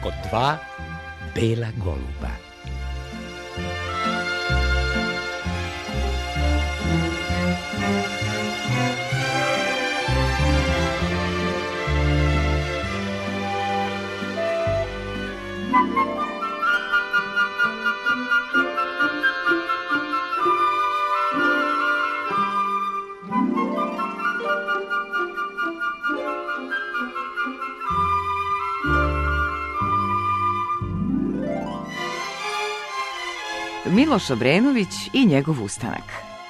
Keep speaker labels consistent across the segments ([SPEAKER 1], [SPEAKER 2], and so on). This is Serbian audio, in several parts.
[SPEAKER 1] od dva bela goluba.
[SPEAKER 2] Miloš Obrenović i njegov ustanak.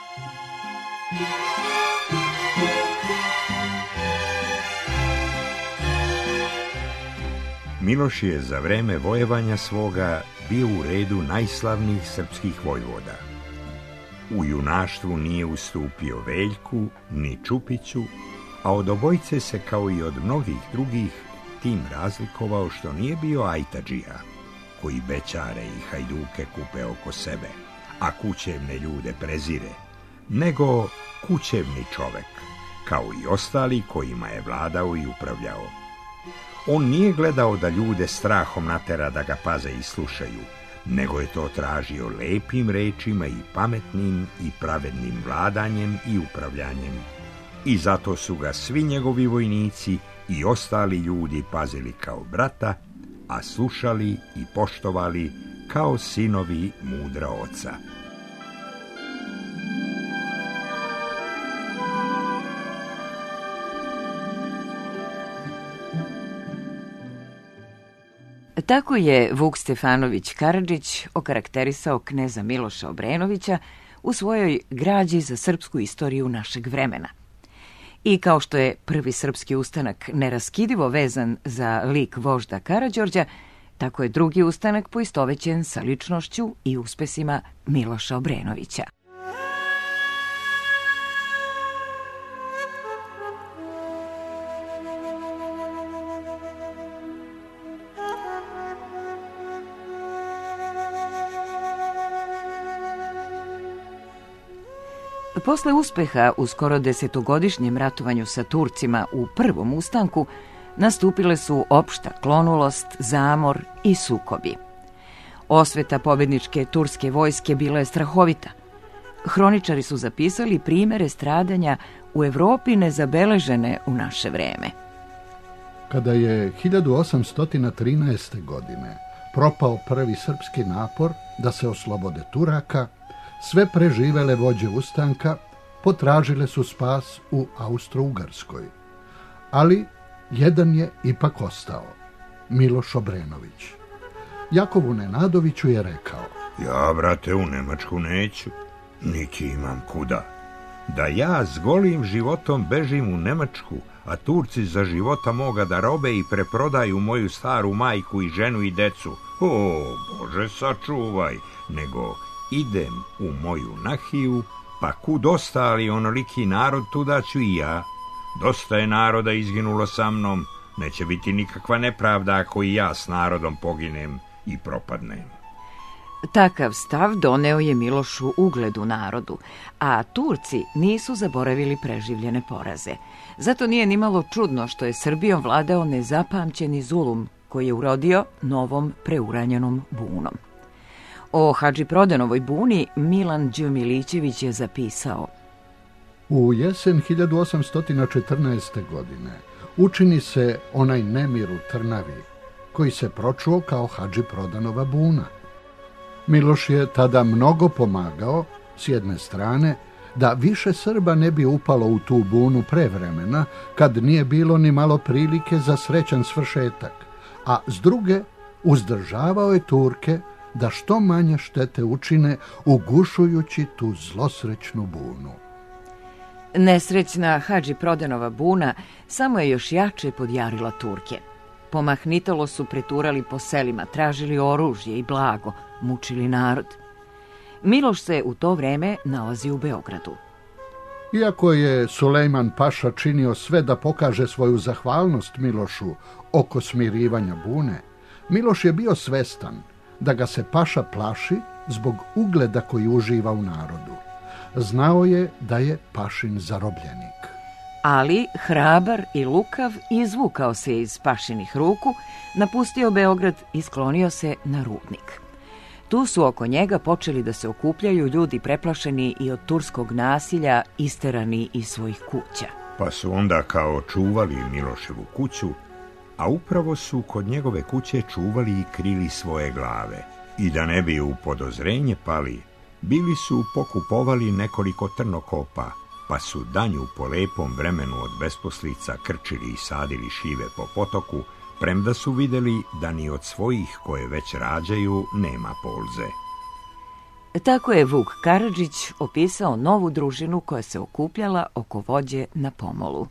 [SPEAKER 3] Miloš je za vreme vojevanja svoga bio u redu najslavnijih srpskih vojvoda. U junaštvu nije ustupio Veljku ni Čupiću, a od obojice se kao i od mnogih drugih tim razlikovao što nije bio ajtadžija, koji bećare i hajduke kupe oko sebe, a kućevne ljude prezire, nego kućevni čovek, kao i ostali kojima je vladao i upravljao. On nije gledao da ljude strahom natera da ga paze i slušaju, nego je to tražio lepim rečima i pametnim i pravednim vladanjem i upravljanjem. I zato su ga svi njegovi vojnici i ostali ljudi pazili kao brata, a slušali i poštovali kao sinovi mudra oca.
[SPEAKER 2] Tako je Vuk Stefanović Karadžić okarakterisao kneza Miloša Obrenovića u svojoj građi za srpsku istoriju našeg vremena. I kao što je prvi srpski ustanak neraskidivo vezan za lik vožda Karađorđa, tako je drugi ustanak poistovećen sa ličnošću i uspesima Miloša Obrenovića. Posle uspeha u skoro 10-godišnjem ratovanju sa Turcima u prvom ustanku, nastupile su opšta klonulost, zamor i sukobi. Osveta pobedničke turske vojske bila je strahovita. Hroničari su zapisali primere stradanja u Evropi nezabeležene u naše vreme.
[SPEAKER 4] Kada je 1813. godine propao prvi srpski napor da se oslobode Turaka, sve preživele vođe ustanka potražile su spas u Austro-Ugarskoj. Ali jedan je ipak ostao, Miloš Obrenović. Jakovu Nenadoviću je rekao:
[SPEAKER 3] Ja, brate, u Nemačku neću, niti imam kuda. Da ja s golim životom bežim u Nemačku, a Turci za života moga da robe i preprodaju moju staru majku i ženu i decu. O, Bože, sačuvaj, nego idem u moju nahiju, pa kud ostali onoliki narod, tuda ću i ja. Dosta je naroda izginulo sa mnom, neće biti nikakva nepravda ako i ja s narodom poginem i propadnem.
[SPEAKER 2] Takav stav doneo je Milošu ugled u narodu, a Turci nisu zaboravili preživljene poraze. Zato nije nimalo čudno što je Srbijom vladao nezapamćeni zulum koji je urodio novom preuranjenom bunom. O Hadži Prodanovoj buni Milan Đumilićević je zapisao:
[SPEAKER 4] U jesen 1814. godine učini se onaj nemir u Trnavi, koji se pročuo kao Hadži Prodanova buna. Miloš je tada mnogo pomagao, s jedne strane, da više Srba ne bi upalo u tu bunu pre vremena, kad nije bilo ni malo prilike za srećan svršetak, a s druge, uzdržavao je Turke da što manje štete učine, ugušujući tu zlosrećnu bunu.
[SPEAKER 2] Nesrećna Hadži Prodanova buna samo je još jače podjarila Turke. Pomahnitalo su preturali po selima, tražili oružje i blago, mučili narod. Miloš se u to vreme nalazi u Beogradu.
[SPEAKER 4] Iako je Sulejman Paša činio sve da pokaže svoju zahvalnost Milošu oko smirivanja bune, Miloš je bio svestan da ga se Paša plaši zbog ugleda koji uživa u narodu. Znao je da je Pašin zarobljenik.
[SPEAKER 2] Ali, hrabar i lukav, izvukao se iz Pašinih ruku, napustio Beograd i sklonio se na Rudnik. Tu su oko njega počeli da se okupljaju ljudi preplašeni i od turskog nasilja, isterani iz svojih kuća.
[SPEAKER 3] Pa su onda kao čuvali Miloševu kuću, a upravo su kod njegove kuće čuvali i krili svoje glave. I da ne bi u podozrenje pali, bili su pokupovali nekoliko trnokopa, pa su danju po lepom vremenu od besposlica krčili i sadili šive po potoku, premda su vidjeli da ni od svojih koje već rađaju nema polze.
[SPEAKER 2] Tako je Vuk Karadžić opisao novu družinu koja se okupljala oko vođe na pomolu.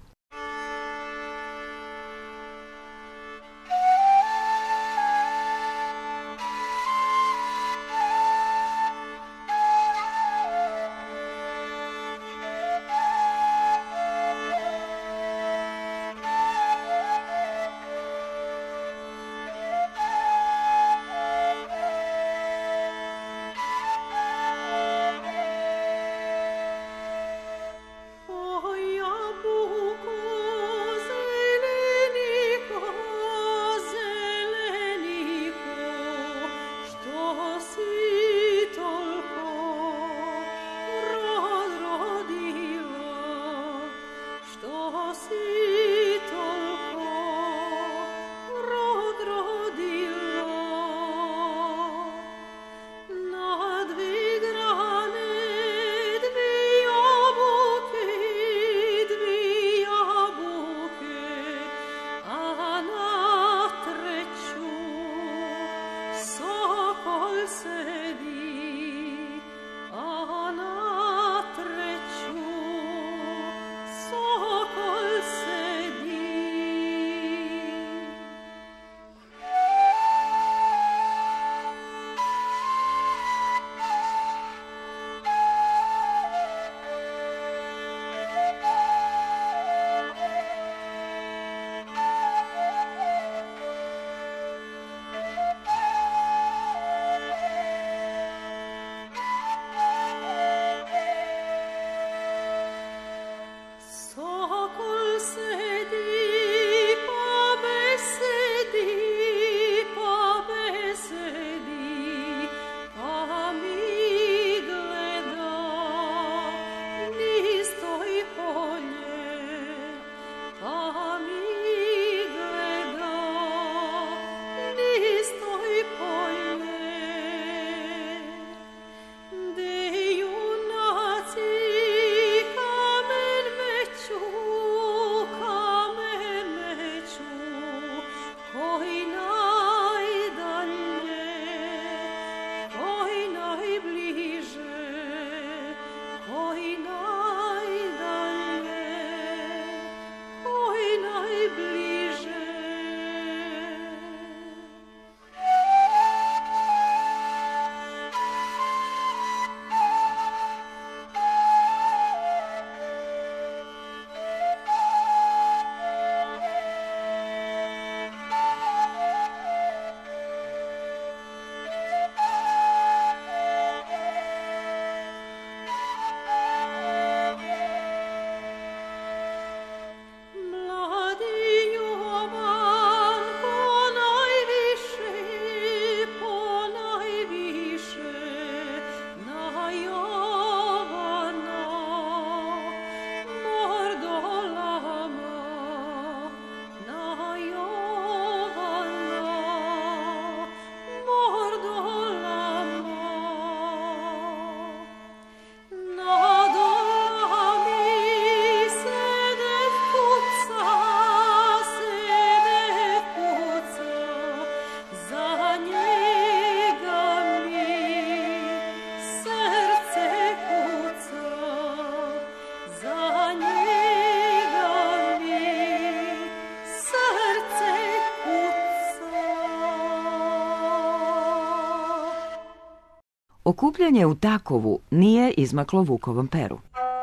[SPEAKER 2] Okupljanje u Takovu nije izmaklo Vukovom peru.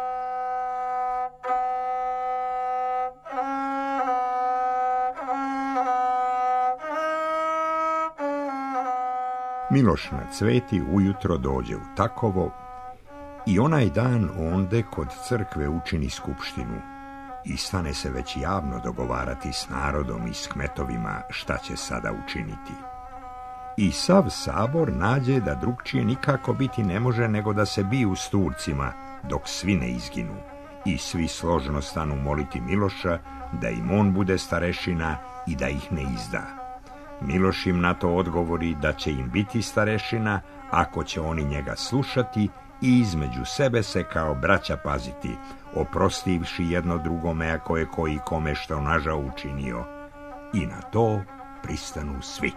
[SPEAKER 3] Miloš na Cveti ujutro dođe u Takovo i onaj dan onde kod crkve učini skupštinu i stane se već javno dogovarati s narodom i s kmetovima šta će sada učiniti. I sav sabor nađe da drugčije nikako biti ne može nego da se biju s Turcima dok svi ne izginu, i svi složno stanu moliti Miloša da im on bude starešina i da ih ne izda. Miloš im na to odgovori da će im biti starešina ako će oni njega slušati i između sebe se kao braća paziti, oprostivši jedno drugome ako je koji kome što nažao učinio. I na to pristanu svi.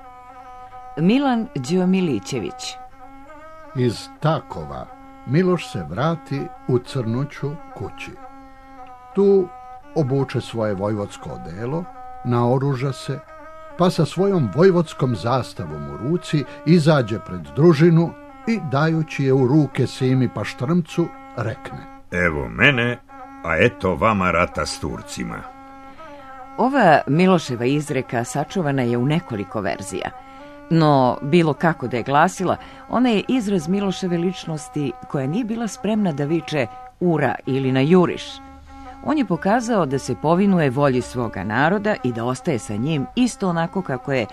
[SPEAKER 2] Milan Đomilićević.
[SPEAKER 4] Iz Takova Miloš se vrati u Crnuću kući. Tu obuče svoje vojvodsko odelo, naoruža se, pa sa svojom vojvodskom zastavom u ruci izađe pred družinu i, dajući je u ruke Simi Paštrmcu, rekne:
[SPEAKER 3] Evo mene, a eto vama rata s Turcima.
[SPEAKER 2] Ova Miloševa izreka sačuvana je u nekoliko verzija, no bilo kako da je glasila, ona je izraz Miloševe ličnosti koja nije bila spremna da viče ura ili na juriš. On je pokazao da se povinuje volji svoga naroda i da ostaje sa njim isto onako kako je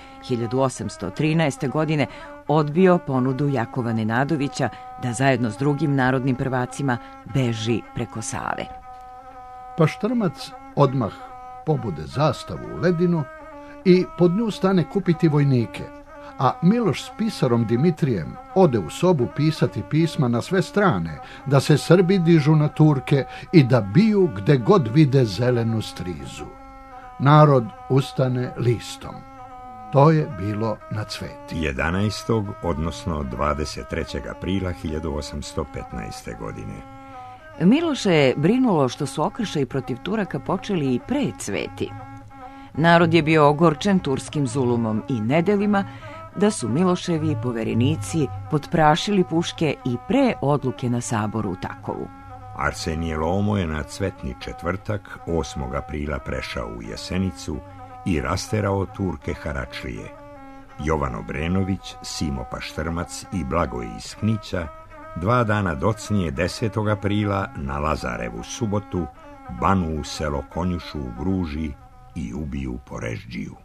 [SPEAKER 2] 1813. godine odbio ponudu Jakova Nenadovića da zajedno s drugim narodnim prvacima beži preko Save.
[SPEAKER 4] Paštrmac odmah pobude zastavu u ledinu i pod nju stane kupiti vojnike, a Miloš s pisarom Dimitrijem ode u sobu pisati pisma na sve strane, da se Srbi dižu na Turke i da biju gde god vide zelenu strizu. Narod ustane listom. To je bilo na Cveti.
[SPEAKER 3] 11. odnosno 23. aprila 1815. godine.
[SPEAKER 2] Miloše je brinulo što su okršaji protiv Turaka počeli i pre Cveti. Narod je bio ogorčen turskim zulumom i nedelima, da su Miloševi poverenici potprašili puške i pre odluke na saboru u Takovu.
[SPEAKER 3] Arsenije Lomo je na Cvetni četvrtak 8. aprila prešao u Jesenicu i rasterao Turke Haračlije. Jovan Obrenović, Simo Paštrmac i Blagoje iz Knića 2 dana docnije 10. aprila na Lazarevu subotu banu u selo Konjušu u Gruži i ubiju Porežđiju.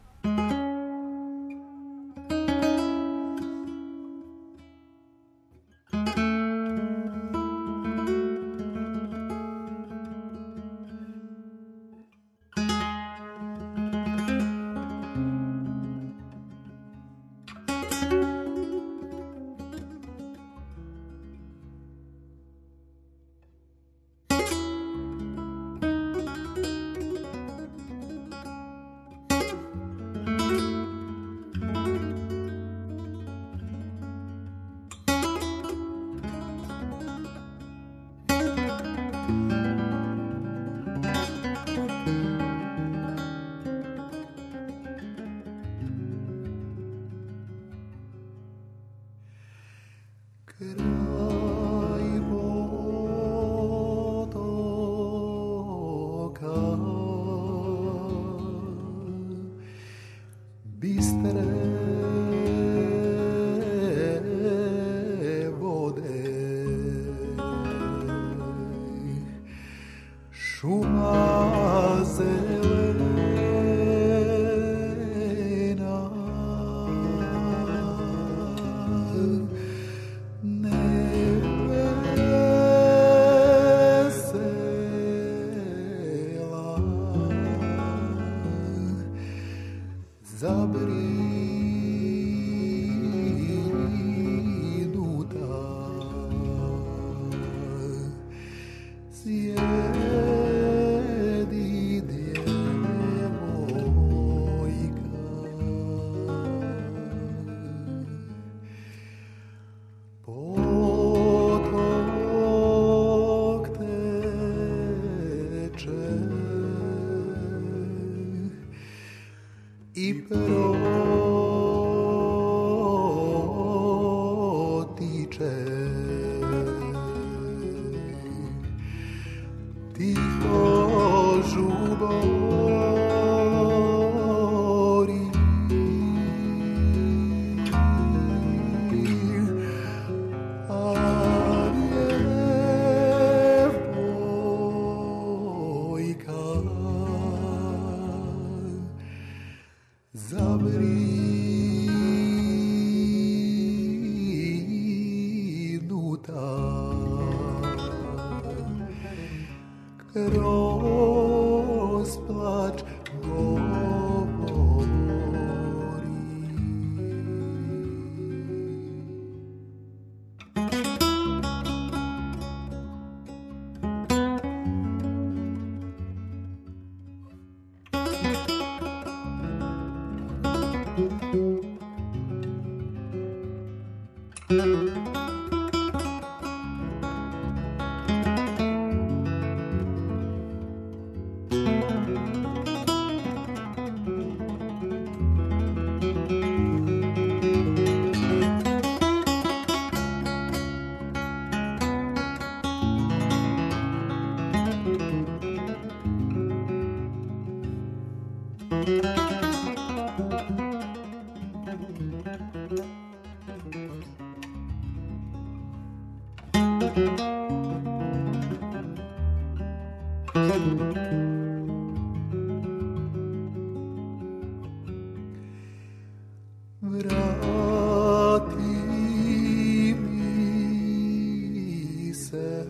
[SPEAKER 5] kroz plač govori. Vrati mi se,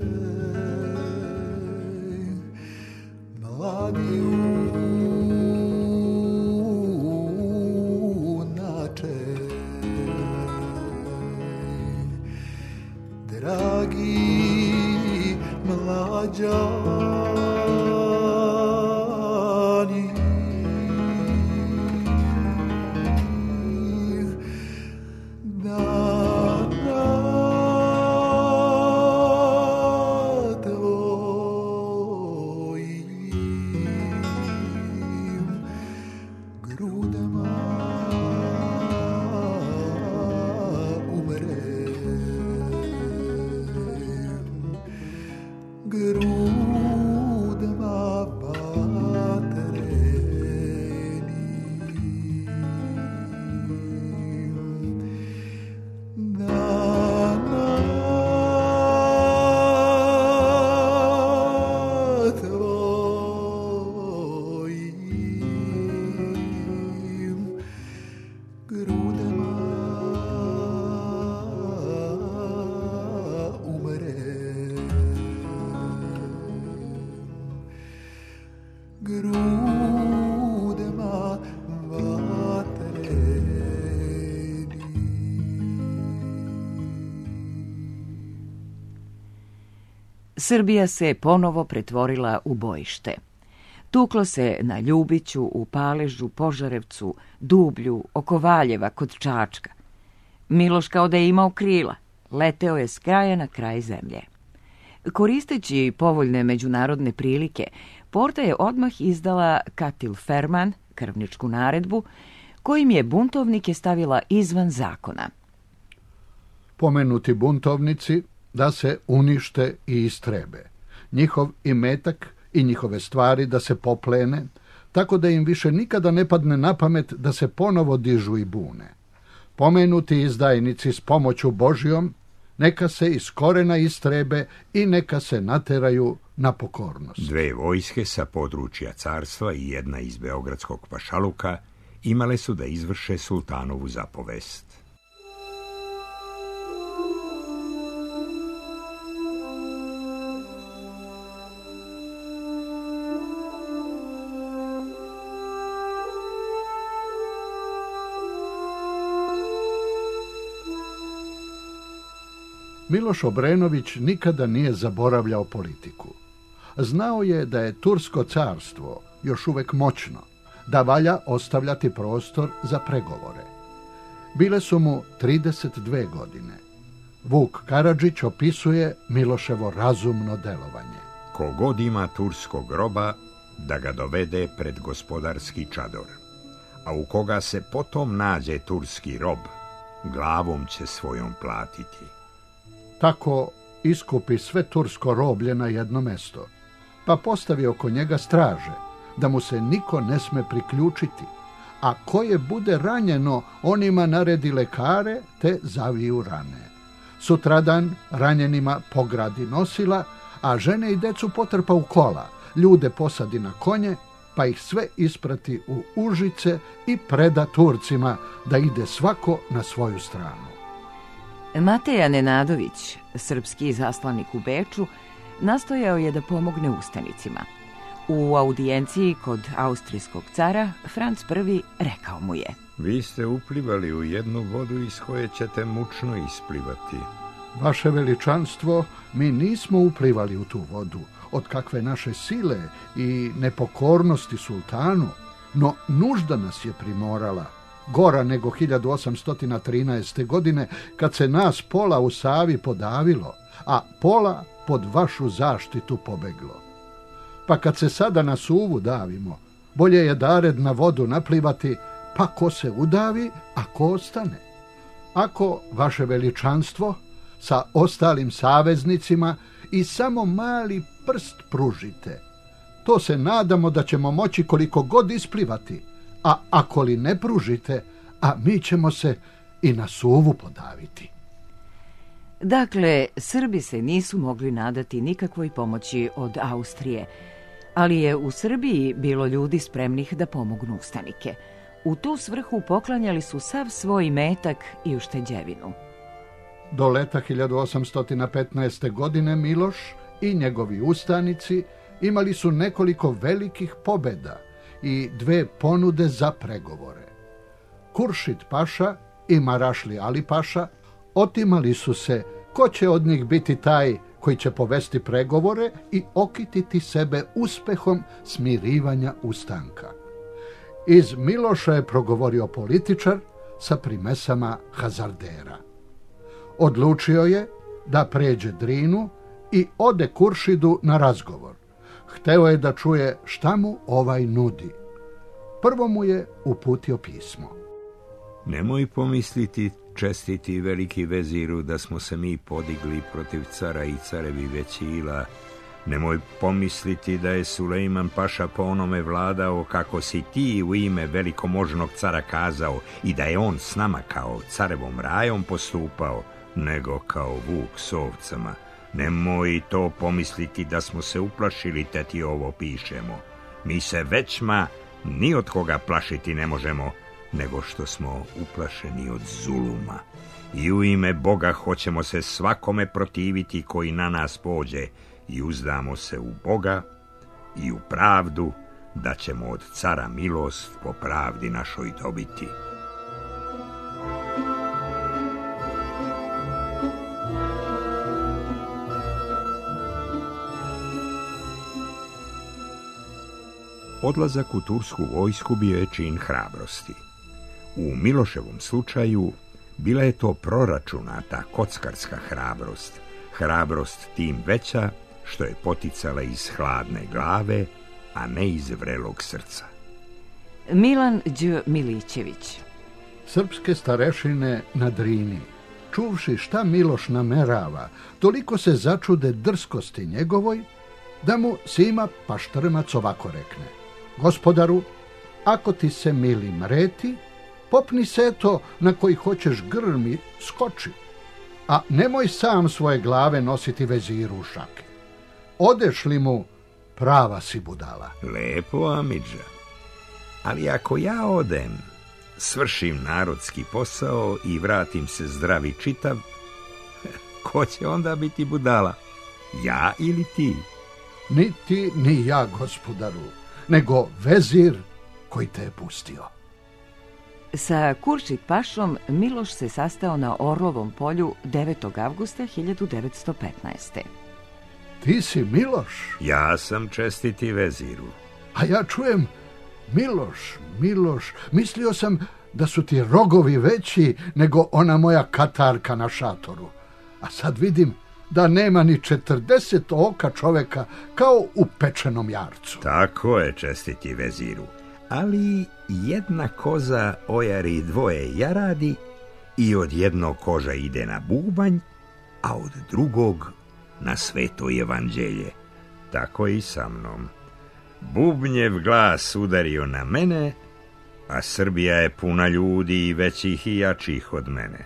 [SPEAKER 5] mladi junače, dragi mlađani, grudama vatrenim, dana tvojim grudama grudama vatreni.
[SPEAKER 2] Srbija se ponovo pretvorila u bojište. Tuklo se na Ljubiću, u Paležu, Požarevcu, Dublju, oko Valjeva, kod Čačka. Miloš kao da je imao krila, leteo je s kraja na kraj zemlje. Koristeći povoljne međunarodne prilike, Porta je odmah izdala Katil Ferman, krvničku naredbu, kojim je buntovnike stavila izvan zakona.
[SPEAKER 4] Pomenuti buntovnici da se unište i istrebe, njihov imetak i njihove stvari da se poplene, tako da im više nikada ne padne na pamet da se ponovo dižu i bune. Pomenuti izdajnici s pomoću Božjom neka se iz korena istrebe i neka se nateraju na pokornost.
[SPEAKER 3] 2 vojske sa područja carstva i 1 iz beogradskog pašaluka imale su da izvrše sultanovu zapovest.
[SPEAKER 4] Miloš Obrenović nikada nije zaboravljao politiku. Znao je da je Tursko carstvo još uvek moćno, da valja ostavljati prostor za pregovore. Bile su mu 32 godine. Vuk Karadžić opisuje Miloševo razumno delovanje.
[SPEAKER 3] Ko god ima turskog roba, da ga dovede pred gospodarski čador, a u koga se potom nađe turski rob, glavom će svojom platiti.
[SPEAKER 4] Tako iskupi sve tursko roblje na jedno mesto, pa postavi oko njega straže, da mu se niko ne sme priključiti, a koje bude ranjeno, onima naredi lekare, te zaviju rane. Sutradan ranjenima pogradi nosila, a žene i decu potrpa u kola, ljude posadi na konje, pa ih sve isprati u Užice i preda Turcima da ide svako na svoju stranu.
[SPEAKER 2] Mateja Nenadović, srpski izaslanik u Beču, nastojao je da pomogne ustanicima. U audijenciji kod austrijskog cara, Franc I rekao mu je:
[SPEAKER 3] Vi ste uplivali u jednu vodu iz koje ćete mučno isplivati.
[SPEAKER 4] Vaše veličanstvo, mi nismo uplivali u tu vodu, od kakve naše sile i nepokornosti sultanu, no nužda nas je primorala, gora nego 1813. godine, kad se nas pola u Savi podavilo, a pola pod vašu zaštitu pobeglo. Pa kad se sada na suvu davimo, bolje je dared na vodu naplivati, pa ko se udavi, a ko ostane. Ako vaše veličanstvo sa ostalim saveznicima i samo mali prst pružite, to se nadamo da ćemo moći koliko god isplivati, a ako li ne pružite, a mi ćemo se i na suvu podaviti.
[SPEAKER 2] Dakle, Srbi se nisu mogli nadati nikakvoj pomoći od Austrije, ali je u Srbiji bilo ljudi spremnih da pomognu ustanike. U tu svrhu poklanjali su sav svoj imetak i ušteđevinu.
[SPEAKER 4] Do leta 1815. godine Miloš i njegovi ustanici imali su nekoliko velikih pobjeda i 2 ponude za pregovore. Kuršid paša i Marašli Ali paša otimali su se ko će od njih biti taj koji će povesti pregovore i okititi sebe uspehom smirivanja ustanka. Iz Miloša je progovorio političar sa primesama hazardera. Odlučio je da pređe Drinu i ode Kuršidu na razgovor. Hteo je da čuje šta mu ovaj nudi. Prvo mu je uputio pismo.
[SPEAKER 3] Nemoj pomisliti, čestiti veliki veziru, da smo se mi podigli protiv cara i carevi većila. Nemoj pomisliti da je Sulejman paša po onome vladao kako si ti u ime velikomožnog cara kazao i da je on s nama kao carevom rajom postupao, nego kao vuk s ovcama. Nemoj to pomisliti da smo se uplašili, te ti ovo pišemo. Mi se većma ni od koga plašiti ne možemo, nego što smo uplašeni od zuluma. I u ime Boga hoćemo se svakome protiviti koji na nas pođe i uzdamo se u Boga i u pravdu da ćemo od cara milost po pravdi našoj dobiti. Odlazak u tursku vojsku bio je čin hrabrosti. U Miloševom slučaju bila je to proračunata kockarska hrabrost, hrabrost tim veća što je poticala iz hladne glave, a ne iz vrelog srca.
[SPEAKER 2] Milan Đ. Milićević.
[SPEAKER 4] Srpske starešine na Drini, čuvši šta Miloš namerava, toliko se začude drskosti njegovoj, da mu Sima Paštrmac ovako rekne: Gospodaru, ako ti se mili mreti, popni se to na koji hoćeš grm i skoči, a nemoj sam svoje glave nositi veziru u šake. Odeš li mu, prava si budala.
[SPEAKER 3] Lepo, amidža. Ali ako ja odem, svršim narodski posao i vratim se zdravi čitav, ko će onda biti budala? Ja ili ti?
[SPEAKER 4] Ni ti, ni ja, gospodaru, nego vezir koji te je pustio.
[SPEAKER 2] Sa Kuršid pašom Miloš se sastao na Orlovom polju 9. avgusta 1915.
[SPEAKER 4] Ti si Miloš?
[SPEAKER 3] Ja sam čestiti veziru.
[SPEAKER 4] A ja čujem Miloš, mislio sam da su ti rogovi veći nego ona moja katarka na šatoru. A sad vidim da nema ni 40 oka čoveka kao u pečenom jarcu.
[SPEAKER 3] Tako je, čestiti veziru. Ali jedna koza ojari 2 jaradi i od jednog koža ide na bubanj, a od drugog na sveto evanđelje. Tako i sa mnom. Bubnjev glas udario na mene, a Srbija je puna ljudi i većih i jačih od mene.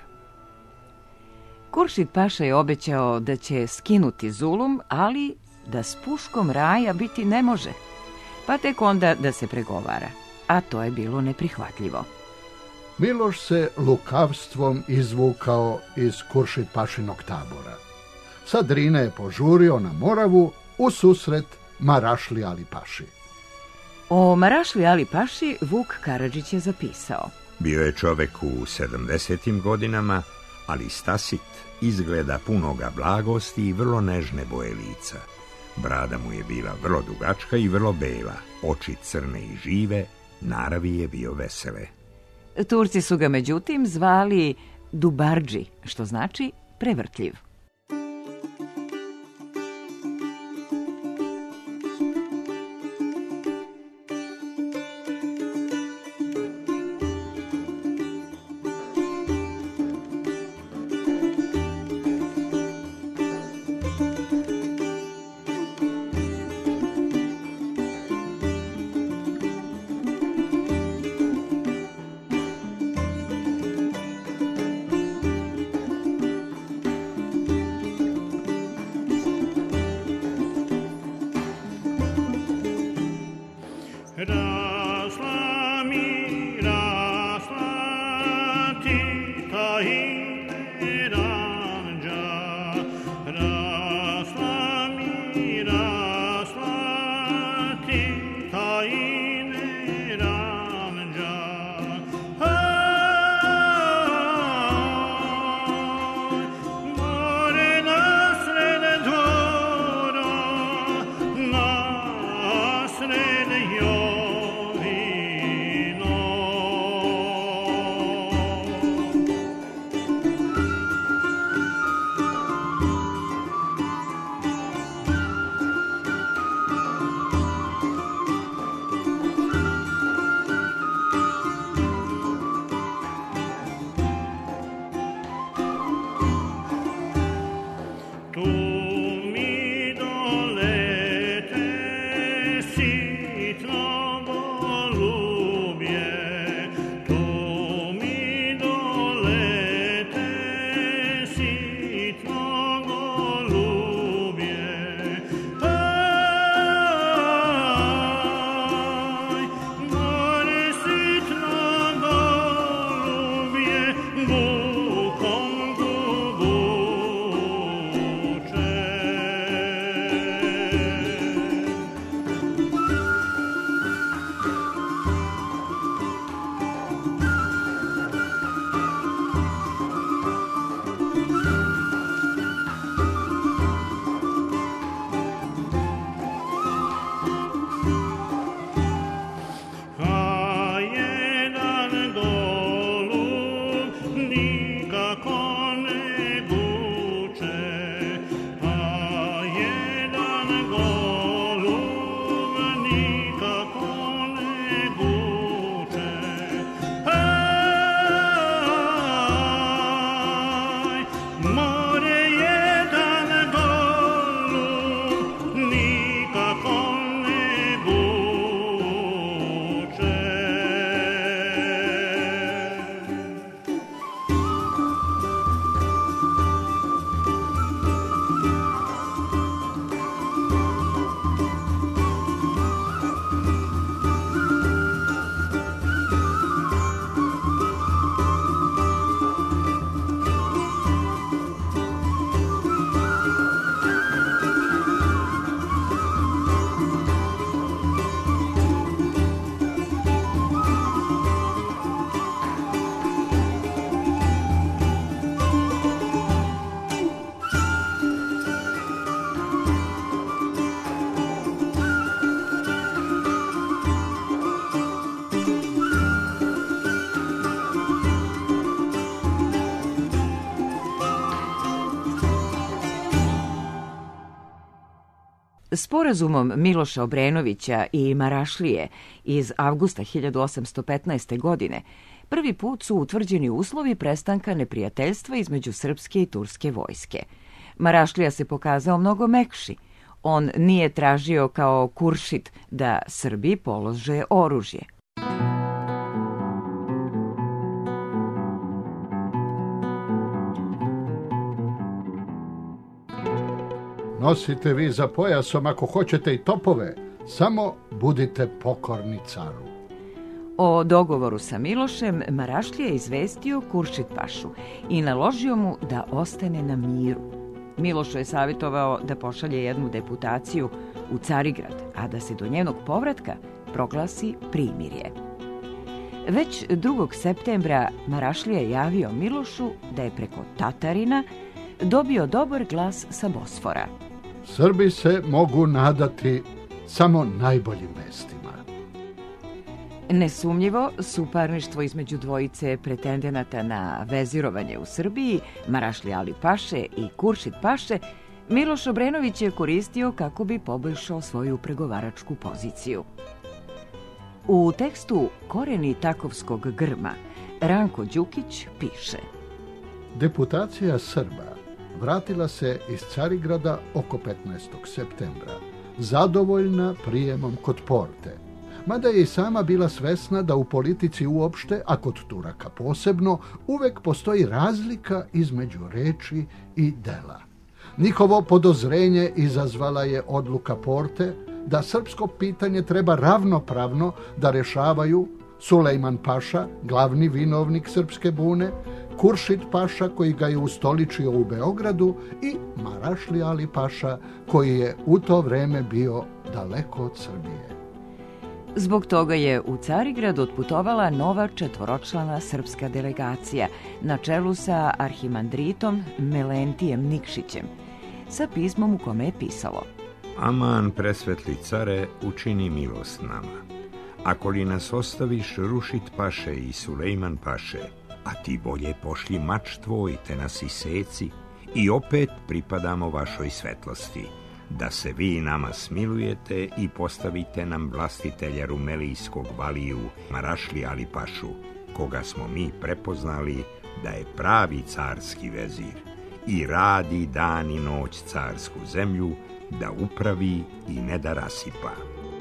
[SPEAKER 2] Kuršid paša je obećao da će skinuti zulum, ali da s puškom raja biti ne može. pa tek onda da se pregovara, a to je bilo neprihvatljivo.
[SPEAKER 4] Miloš se lukavstvom izvukao iz Kuršit-pašinog tabora. Sa Drine je požurio na Moravu u susret Marašli Ali Paši.
[SPEAKER 2] O Marašli Ali Paši Vuk Karadžić je zapisao:
[SPEAKER 3] Bio je čovek u 70. godinama, ali stasit, izgleda punoga blagosti i vrlo nežne boje lica. Brada mu je bila vrlo dugačka i vrlo bela, oči crne i žive, naravi je bio vesele.
[SPEAKER 2] Turci su ga međutim zvali Dubardži, što znači prevrtljiv.
[SPEAKER 6] Rasla mi, rasla ti ta ime ranđa. Rasla mi, rasla ti ta ime ranđa. More na sred dvora, na sred tu mi dolete sitno golubje, tu mi dolete sitno golubje. Aj, more sitno golubje, vukom gubu. A jedan golub nikako ne guče, a jedan golub nikako ne guče. Aj, more jedan golub nikako ne guče.
[SPEAKER 2] Sporazumom Miloša Obrenovića i Marašlije iz avgusta 1815. godine prvi put su utvrđeni uslovi prestanka neprijateljstva između srpske i turske vojske. Marašlija se pokazao mnogo mekši. On nije tražio kao Kuršit da Srbi polože oružje.
[SPEAKER 4] Nosite vi za pojasom ako hoćete i topove, samo budite pokorni caru.
[SPEAKER 2] O dogovoru sa Milošem Marašlija je izvestio Kuršit pašu i naložio mu da ostane na miru. Milošu je savjetovao da pošalje jednu deputaciju u Carigrad, a da se do njenog povratka proglasi primirje. Već 2. septembra Marašlija je javio Milošu da je preko Tatarina dobio dobar glas sa Bosfora.
[SPEAKER 4] Srbi se mogu nadati samo najboljim vestima.
[SPEAKER 2] Nesumnjivo, suparništvo između dvojice pretendenata na vezirovanje u Srbiji, Marašlija Ali paše i Kuršit paše, Miloš Obrenović je koristio kako bi poboljšao svoju pregovaračku poziciju. U tekstu Koreni takovskog grma Ranko Đukić piše:
[SPEAKER 4] Deputacija Srba vratila se iz Carigrada oko 15. septembra, zadovoljna prijemom kod porte, mada je i sama bila svesna da u politici uopšte, a kod Turaka posebno, uvek postoji razlika između reči i dela. Njihovo podozrenje izazvala je odluka porte da srpsko pitanje treba ravnopravno da rešavaju Sulejman paša, glavni vinovnik srpske bune, Kuršit paša koji ga je ustoličio u Beogradu i Marašlija Ali paša koji je u to vreme bio daleko od Srbije.
[SPEAKER 2] Zbog toga je u Carigrad otputovala nova 4-člana srpska delegacija na čelu sa arhimandritom Melentijem Nikšićem, sa pismom u kome je pisalo:
[SPEAKER 3] Aman, presvetli care, učini milost nama. Ako li nas ostaviš Rušit paše i Sulejman paše, a ti bolje pošli mač tvoj te nas iseci, i opet pripadamo vašoj svetlosti, da se vi nama smilujete i postavite nam vlastitelja Rumelijskog valiju Marašlija Ali pašu, koga smo mi prepoznali da je pravi carski vezir i radi dan i noć carsku zemlju, da upravi i ne da rasipa.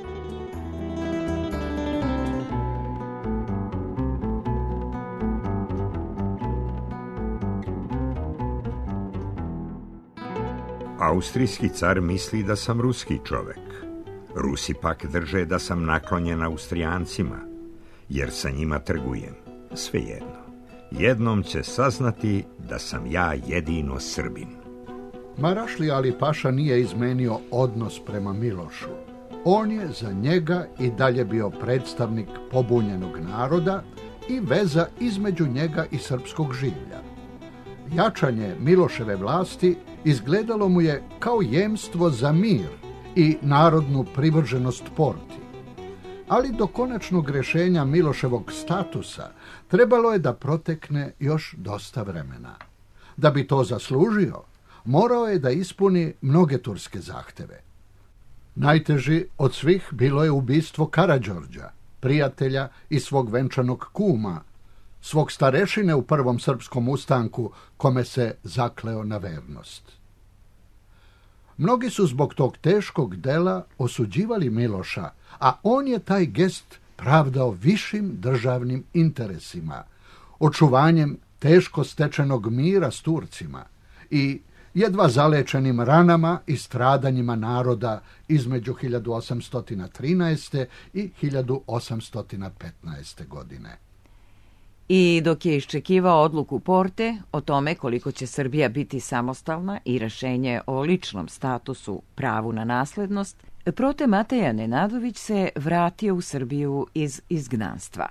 [SPEAKER 3] Austrijski car misli da sam ruski čovek. Rusi pak drže da sam naklonjen Austrijancima, jer sa njima trgujem. Svejedno, jednom će saznati da sam ja jedino Srbin.
[SPEAKER 4] Marašlija Ali paša nije izmenio odnos prema Milošu. On je za njega i dalje bio predstavnik pobunjenog naroda i veza između njega i srpskog življa. Jačanje Miloševe vlasti izgledalo mu je kao jemstvo za mir i narodnu privrženost porti. Ali do konačnog rešenja Miloševog statusa trebalo je da protekne još dosta vremena. Da bi to zaslužio, morao je da ispuni mnoge turske zahteve. Najteži od svih bilo je ubistvo Karađorđa, prijatelja i svog venčanog kuma, svog starešine u prvom srpskom ustanku, kome se zakleo na vernost. Mnogi su zbog tog teškog dela osuđivali Miloša, a on je taj gest pravdao višim državnim interesima, očuvanjem teško stečenog mira s Turcima i jedva zalečenim ranama i stradanjima naroda između 1813. i 1815. godine.
[SPEAKER 2] I dok je iščekivao odluku porte o tome koliko će Srbija biti samostalna i rešenje o ličnom statusu, pravu na naslednost, prote Mateja Nenadović se vratio u Srbiju iz izgnanstva.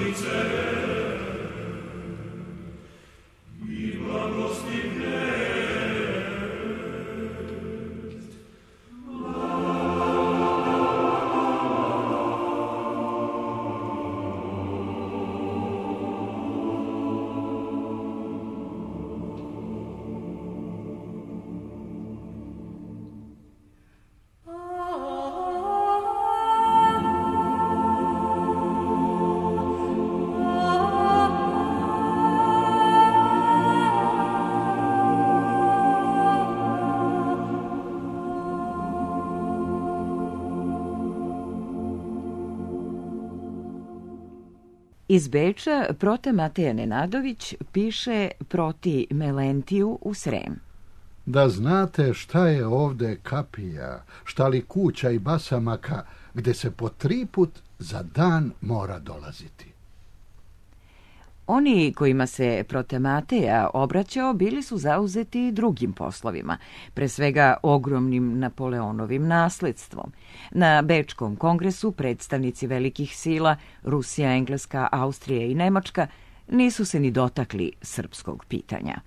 [SPEAKER 2] Iz Beča prote Mateja Nenadović piše proti Melentiju u Srem.
[SPEAKER 4] Da znate šta je ovde kapija, šta li kuća i basamaka, gde se po 3 put za dan mora dolaziti.
[SPEAKER 2] Oni kojima se prote Mateja obraćao bili su zauzeti drugim poslovima, pre svega ogromnim Napoleonovim nasledstvom. Na Bečkom kongresu predstavnici velikih sila, Rusija, Engleska, Austrija i Nemačka, nisu se ni dotakli srpskog pitanja.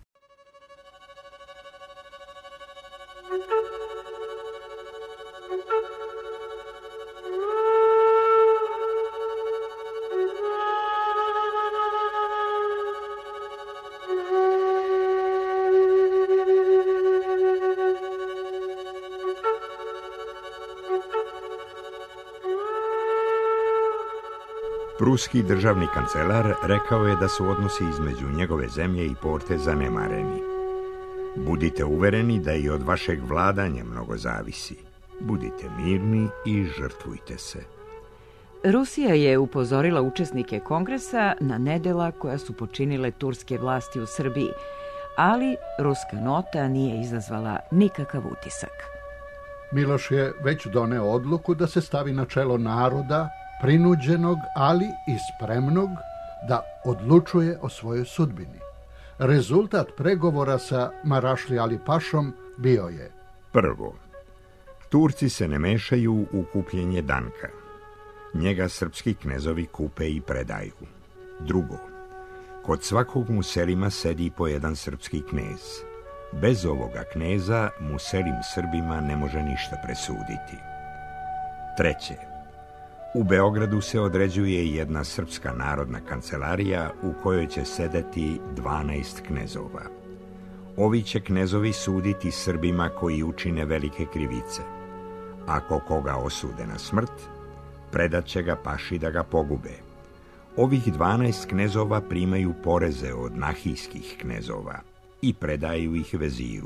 [SPEAKER 3] Pruski državni kancelar rekao je da su odnosi između njegove zemlje i Porte zanemareni. Budite uvereni da i od vašeg vladanja mnogo zavisi. Budite mirni i žrtvujte se.
[SPEAKER 2] Rusija je upozorila učesnike kongresa na nedela koja su počinile turske vlasti u Srbiji, ali ruska nota nije izazvala nikakav utisak.
[SPEAKER 4] Miloš je već doneo odluku da se stavi na čelo naroda, prinuđenog, ali i spremnog da odlučuje o svojoj sudbini. Rezultat pregovora sa Marašli Ali Pašom bio je:
[SPEAKER 3] Prvo, Turci se ne mešaju u kupljenje Danka. Njega srpski knezovi kupe i predaju. Drugo, kod svakog muselima sedi po jedan srpski knez. Bez ovoga kneza muselim Srbima ne može ništa presuditi. Treće, u Beogradu se određuje jedna srpska narodna kancelarija u kojoj će sedeti 12 knezova. Ovi će knezovi suditi Srbima koji učine velike krivice. Ako koga osude na smrt, predat će ga Paši da ga pogube. Ovih 12 knezova primaju poreze od nahijskih knezova i predaju ih veziru.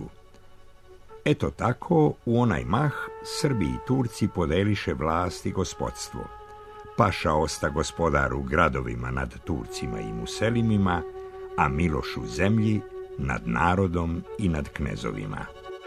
[SPEAKER 3] Eto tako, u onaj mah, Srbi i Turci podeliše vlast i gospodstvo. Paša osta gospodar u gradovima nad Turcima i muselimima, a Miloš u zemlji nad narodom i nad knezovima.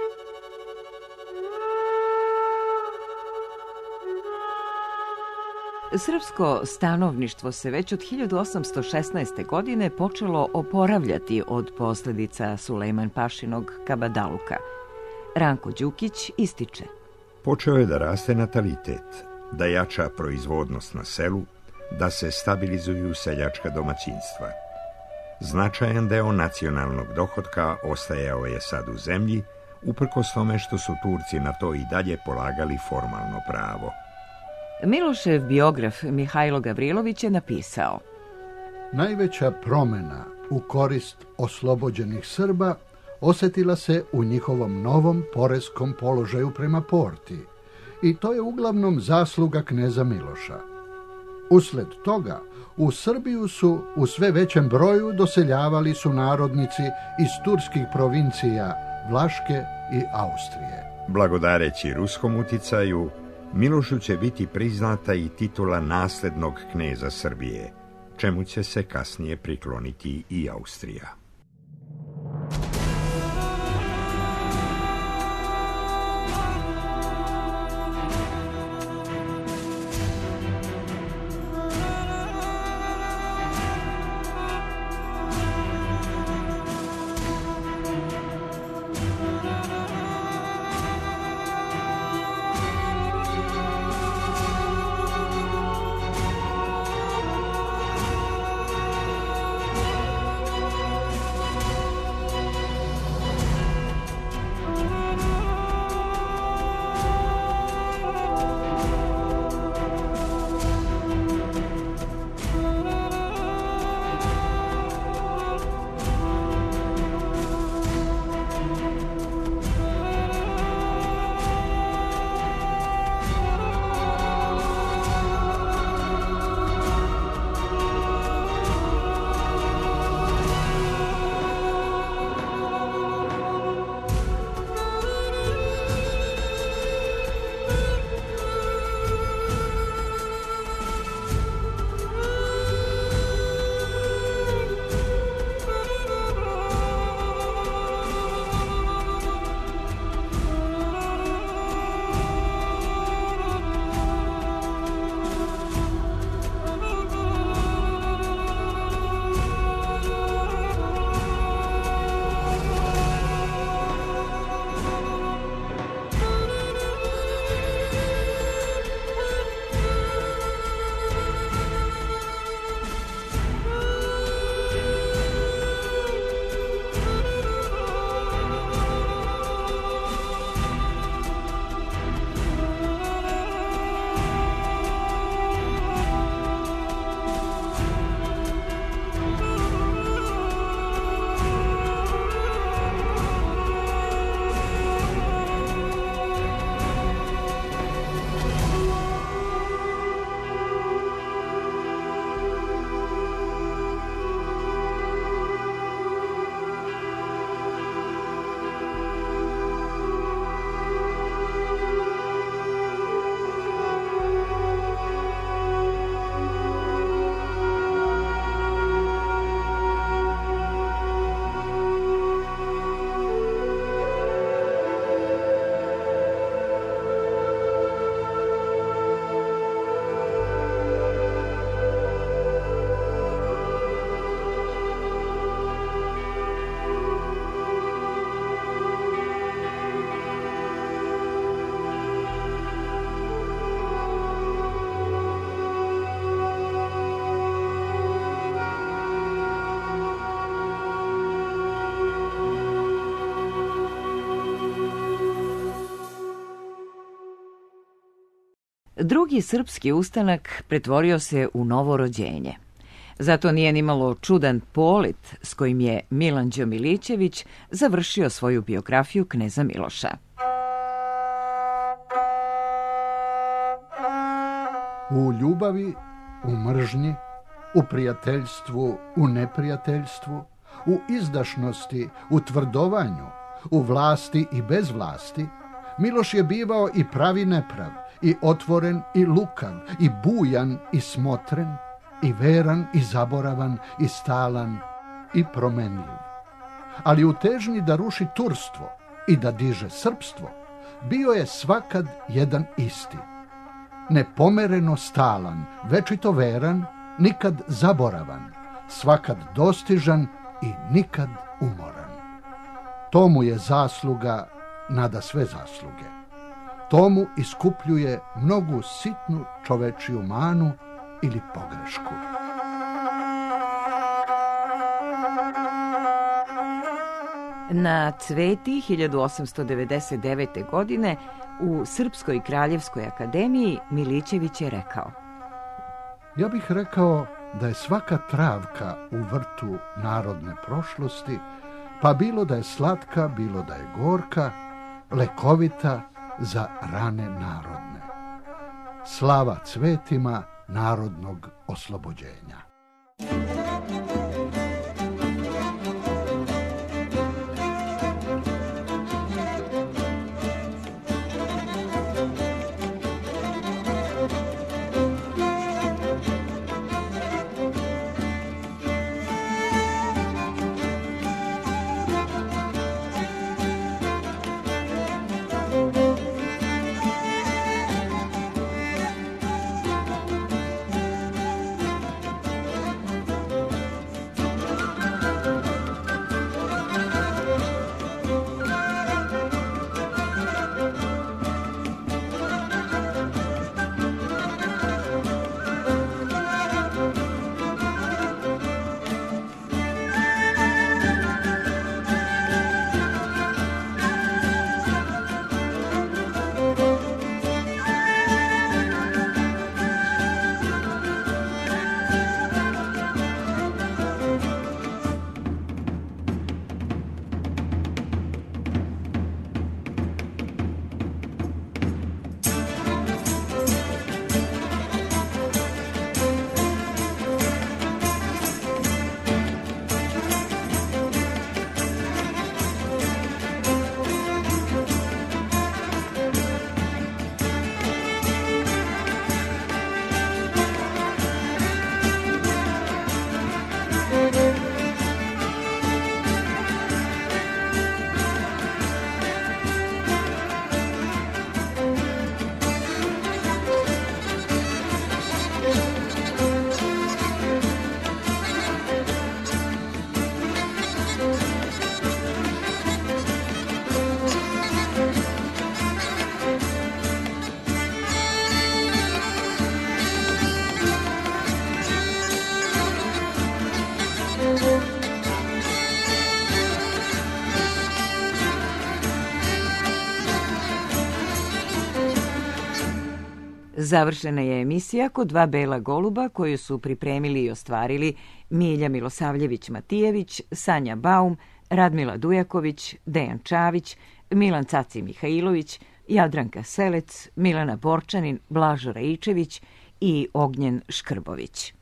[SPEAKER 2] Srpsko stanovništvo se već od 1816. godine počelo oporavljati od posljedica Sulejman Pašinog kabadaluka. Ranko Đukić ističe:
[SPEAKER 3] Počeo je da raste natalitet, da jača proizvodnost na selu, da se stabilizuju seljačka domaćinstva. Značajan deo nacionalnog dohotka ostajao je sad u zemlji, uprkos tome što su Turci na to i dalje polagali formalno pravo.
[SPEAKER 2] Milošev biograf Mihajlo Gavrilović je napisao:
[SPEAKER 4] Najveća promjena u korist oslobođenih Srba osjetila se u njihovom novom poreskom položaju prema Porti, i to je uglavnom zasluga kneza Miloša. Usled toga, u Srbiju su u sve većem broju doseljavali su narodnici iz turskih provincija Vlaške i Austrije.
[SPEAKER 3] Blagodareći ruskom uticaju, Milošu će biti priznata i titula naslednog kneza Srbije, čemu će se kasnije prikloniti i Austrija.
[SPEAKER 2] Drugi srpski ustanak pretvorio se u novo rođenje. Zato nije nimalo čudan polet s kojim je Milan Đomilićević završio svoju biografiju kneza Miloša.
[SPEAKER 4] U ljubavi, u mržnji, u prijateljstvu, u neprijateljstvu, u izdašnosti, u tvrdovanju, u vlasti i bez vlasti, Miloš je bivao i pravi neprav, i otvoren i lukav, i bujan i smotren, i veran i zaboravan, i stalan i promenljiv. Ali u težnji da ruši turstvo i da diže srpstvo, bio je svakad jedan isti. Nepomereno stalan, večito veran, nikad zaboravan, svakad dostižan i nikad umoran. To mu je zasluga nada sve zasluge. To mu iskupljuje mnogu sitnu čovečiju manu ili pogrešku.
[SPEAKER 2] Na Cveti 1899. godine u Srpskoj kraljevskoj akademiji Milićević je rekao:
[SPEAKER 4] Ja bih rekao da je svaka travka u vrtu narodne prošlosti, pa bilo da je slatka, bilo da je gorka, lekovita za rane narodne. Slava cvetima narodnog oslobođenja.
[SPEAKER 2] Završena je emisija Kod dva bela goluba koju su pripremili i ostvarili Milja Milosavljević-Matijević, Sanja Baum, Radmila Dujaković, Dejan Čavić, Milan Caci Mihajlović, Jadranka Selec, Milana Borčanin, Blažo Raičević i Ognjen Škrbović.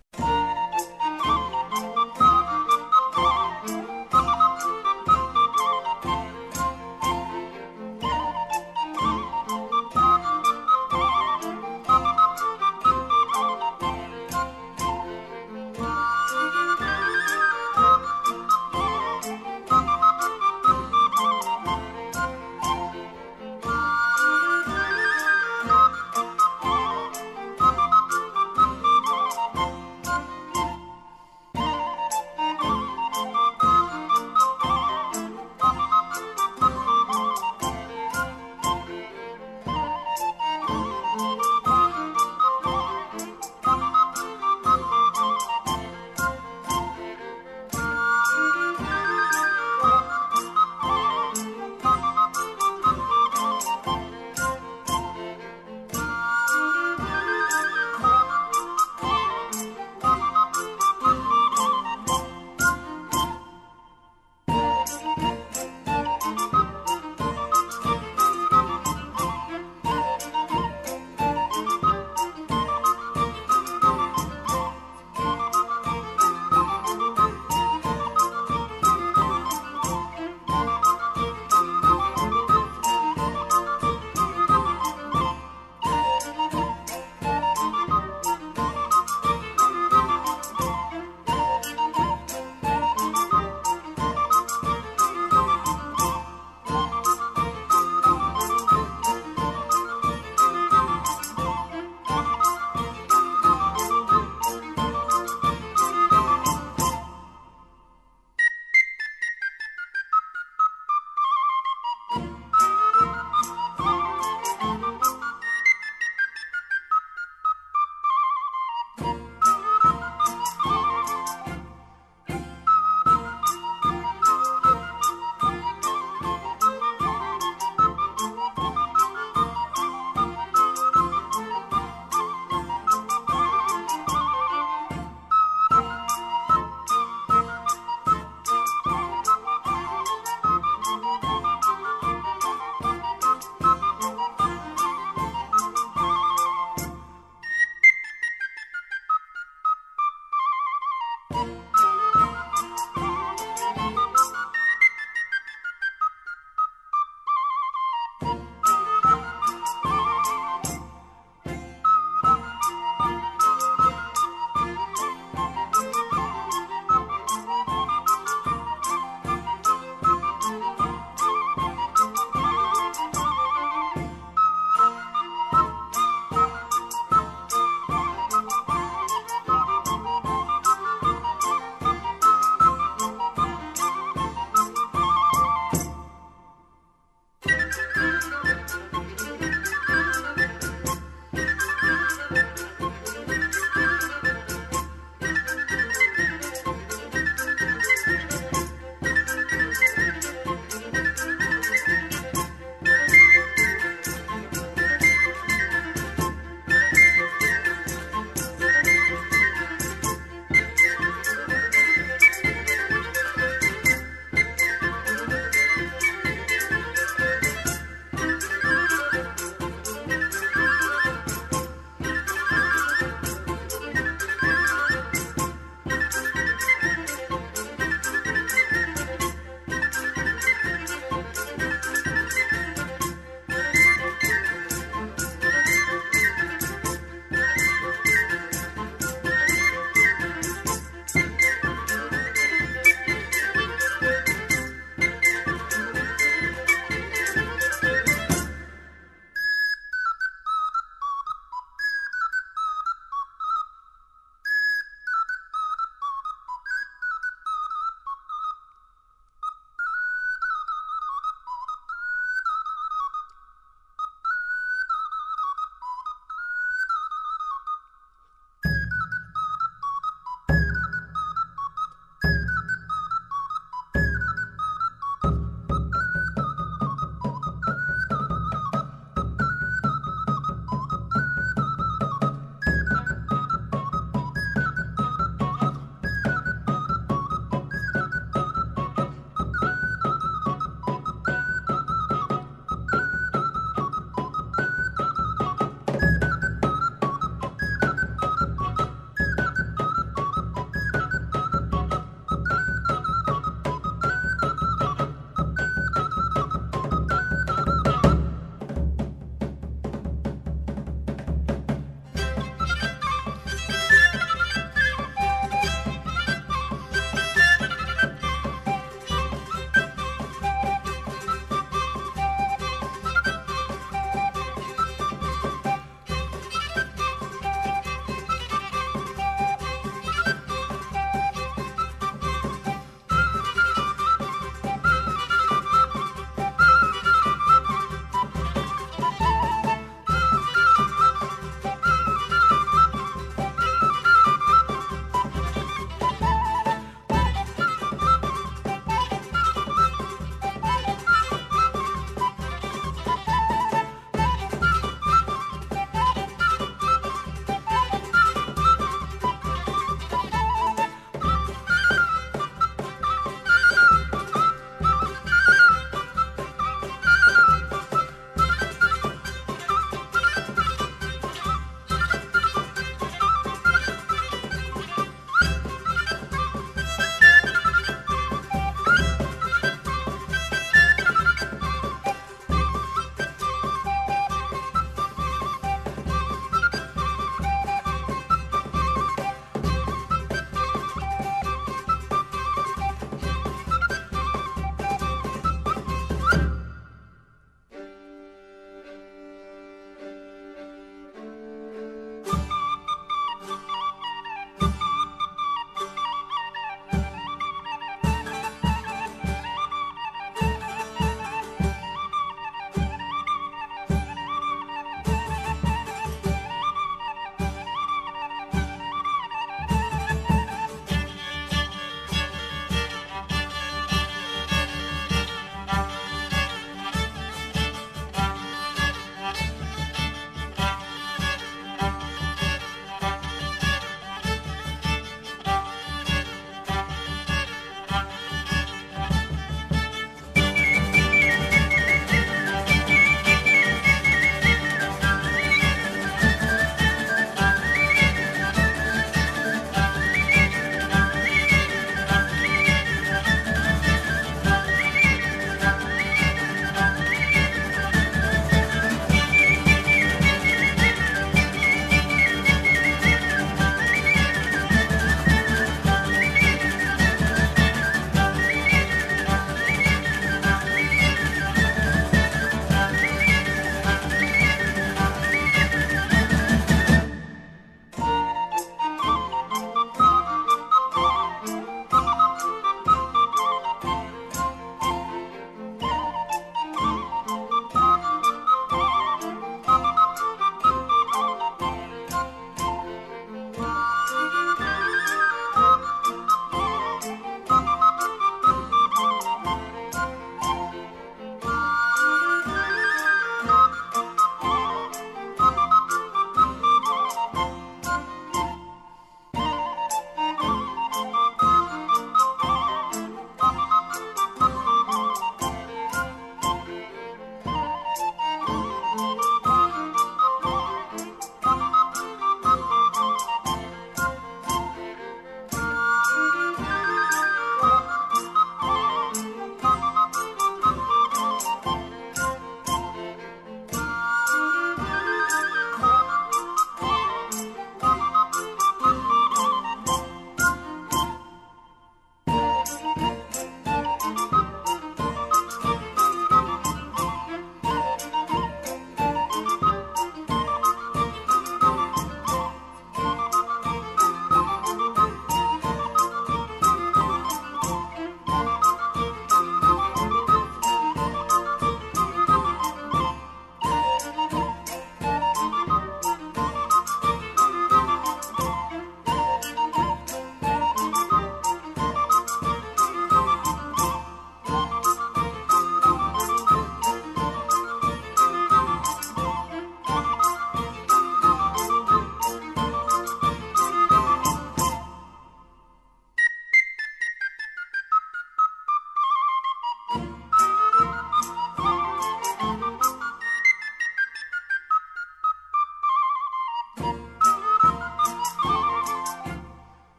[SPEAKER 3] Thank you.